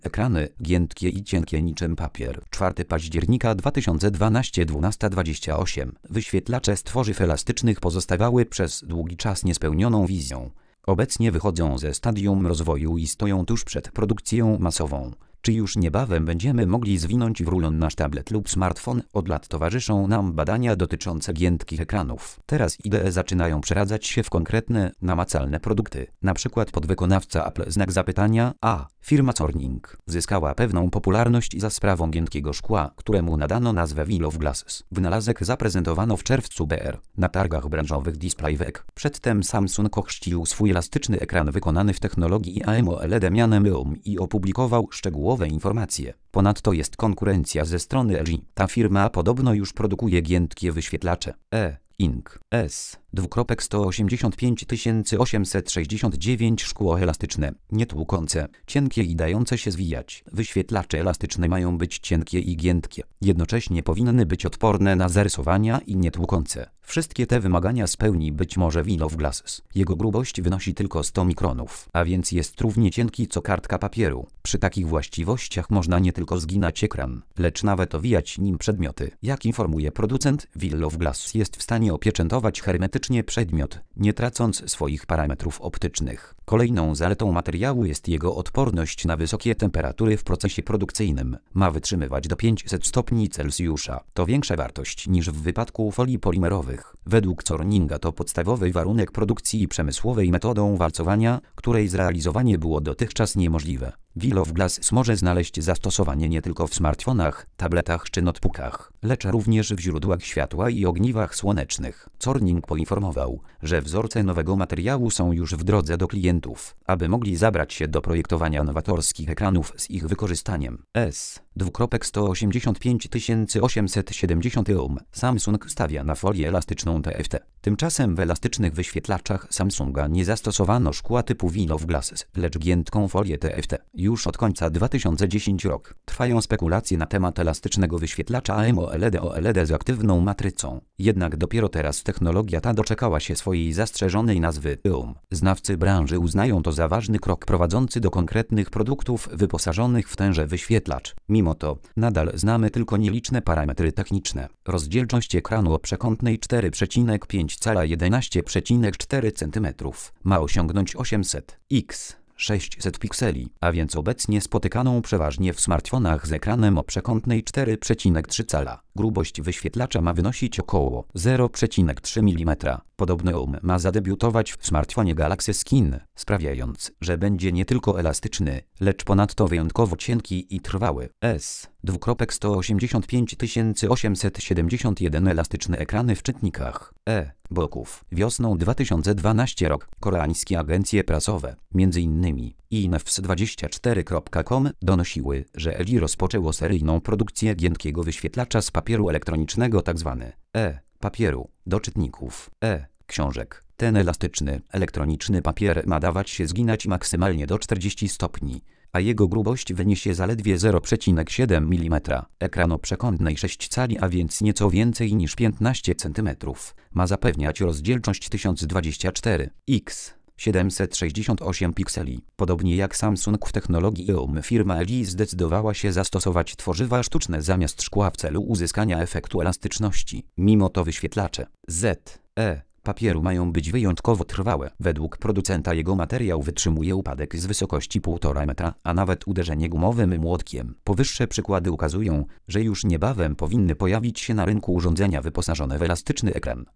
Ekrany giętkie i cienkie niczym papier. 4 października 2012, 12:28. Wyświetlacze z tworzyw elastycznych pozostawały przez długi czas niespełnioną wizją. Obecnie wychodzą ze stadium rozwoju i stoją tuż przed produkcją masową. Czy już niebawem będziemy mogli zwinąć w rulon nasz tablet lub smartfon? Od lat towarzyszą nam badania dotyczące giętkich ekranów. Teraz idee zaczynają przeradzać się w konkretne, namacalne produkty. Na przykład podwykonawca Apple znak zapytania, a firma Corning zyskała pewną popularność za sprawą giętkiego szkła, któremu nadano nazwę Wheel of Glasses. Wynalazek zaprezentowano w czerwcu br. na targach branżowych Display Week. Przedtem Samsung ochrzcił swój elastyczny ekran wykonany w technologii AMOLED mianem EOM i opublikował szczegółowe informacje. Ponadto jest konkurencja ze strony LG. Ta firma podobno już produkuje giętkie wyświetlacze Ink S2.185869 szkło elastyczne, nietłukące, cienkie i dające się zwijać. Wyświetlacze elastyczne mają być cienkie i giętkie. Jednocześnie powinny być odporne na zarysowania i nietłukące. Wszystkie te wymagania spełni być może Wheel of Glasses. Jego grubość wynosi tylko 100 mikronów, a więc jest równie cienki co kartka papieru. Przy takich właściwościach można nie tylko zginać ekran, lecz nawet owijać nim przedmioty. Jak informuje producent, Wheel of Glass jest w stanie opieczętować hermetycznie przedmiot, nie tracąc swoich parametrów optycznych. Kolejną zaletą materiału jest jego odporność na wysokie temperatury w procesie produkcyjnym. Ma wytrzymywać do 500 stopni Celsjusza. To większa wartość niż w wypadku folii polimerowych. Według Corninga to podstawowy warunek produkcji przemysłowej metodą walcowania, której zrealizowanie było dotychczas niemożliwe. Wheel of Glass może znaleźć zastosowanie nie tylko w smartfonach, tabletach czy notebookach, lecz również w źródłach światła i ogniwach słonecznych. Corning poinformował, że wzorce nowego materiału są już w drodze do klientów, aby mogli zabrać się do projektowania nowatorskich ekranów z ich wykorzystaniem. S2.185870 EOM. Samsung stawia na folię elastyczną TFT. Tymczasem w elastycznych wyświetlaczach Samsunga nie zastosowano szkła typu Wheel of Glasses, lecz giętką folię TFT. Już od końca 2010 rok trwają spekulacje na temat elastycznego wyświetlacza AMOLED z aktywną matrycą. Jednak dopiero teraz technologia ta doczekała się swojej zastrzeżonej nazwy EOM. Znawcy branży uznają to za ważny krok prowadzący do konkretnych produktów wyposażonych w tenże wyświetlacz. Mimo to, nadal znamy tylko nieliczne parametry techniczne. Rozdzielczość ekranu o przekątnej 4,5 cala 11,4 cm ma osiągnąć 800 x 600 pikseli, a więc obecnie spotykaną przeważnie w smartfonach z ekranem o przekątnej 4,3 cala. Grubość wyświetlacza ma wynosić około 0,3 mm. Podobno EOM ma zadebiutować w smartfonie Galaxy Skin, sprawiając, że będzie nie tylko elastyczny, lecz ponadto wyjątkowo cienki i trwały. S2.185871 elastyczne ekrany w czytnikach boków. Wiosną 2012 rok koreańskie agencje prasowe, m.in. Infnews24.com donosiły, że LG rozpoczęło seryjną produkcję giętkiego wyświetlacza z papieru elektronicznego tzw. papieru do czytników książek. Ten elastyczny, elektroniczny papier ma dawać się zginać maksymalnie do 40 stopni, a jego grubość wyniesie zaledwie 0,7 mm. Ekran o przekątnej 6 cali, a więc nieco więcej niż 15 cm, ma zapewniać rozdzielczość 1024 x 768 pikseli. Podobnie jak Samsung w technologii EOM, firma LG zdecydowała się zastosować tworzywa sztuczne zamiast szkła w celu uzyskania efektu elastyczności. Mimo to wyświetlacze papieru mają być wyjątkowo trwałe. Według producenta jego materiał wytrzymuje upadek z wysokości 1,5 metra, a nawet uderzenie gumowym młotkiem. Powyższe przykłady ukazują, że już niebawem powinny pojawić się na rynku urządzenia wyposażone w elastyczny ekran.